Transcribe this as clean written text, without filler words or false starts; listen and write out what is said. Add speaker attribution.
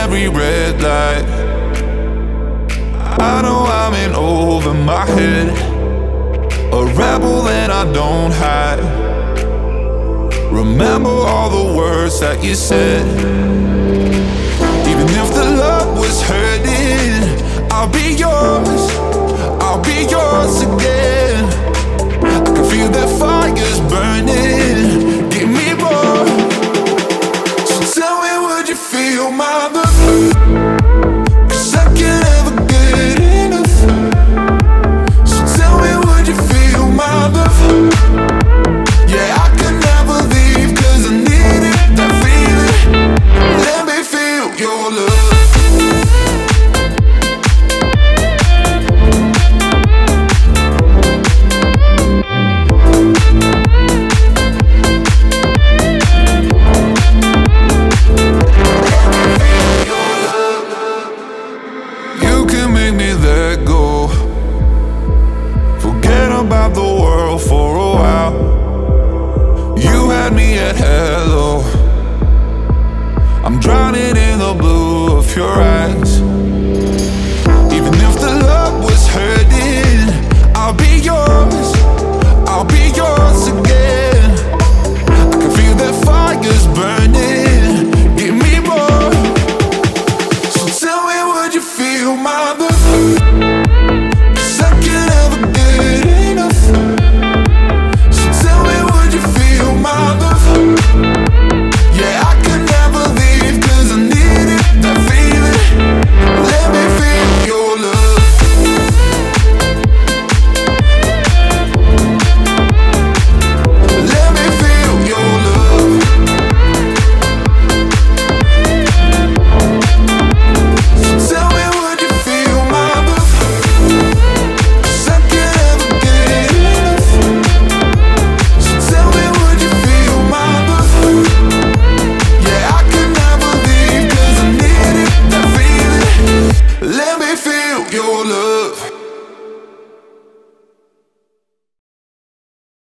Speaker 1: every red light. I know I'm in over my head, a rebel and I don't hide. Remember all the words that you said. Even if the love was hurting, I'll be yours, I'll be yours again. I can feel that fire's burning, give me more. So tell me, would you feel my love? 'Cause I can't ever get enough. So tell me, would you feel my love? Yeah, I can never leave 'cause I need it, that feeling. Let me feel your love. About the world for a while. You had me at hello. I'm drowning in the blue of your eyes. Even if the love was hurting,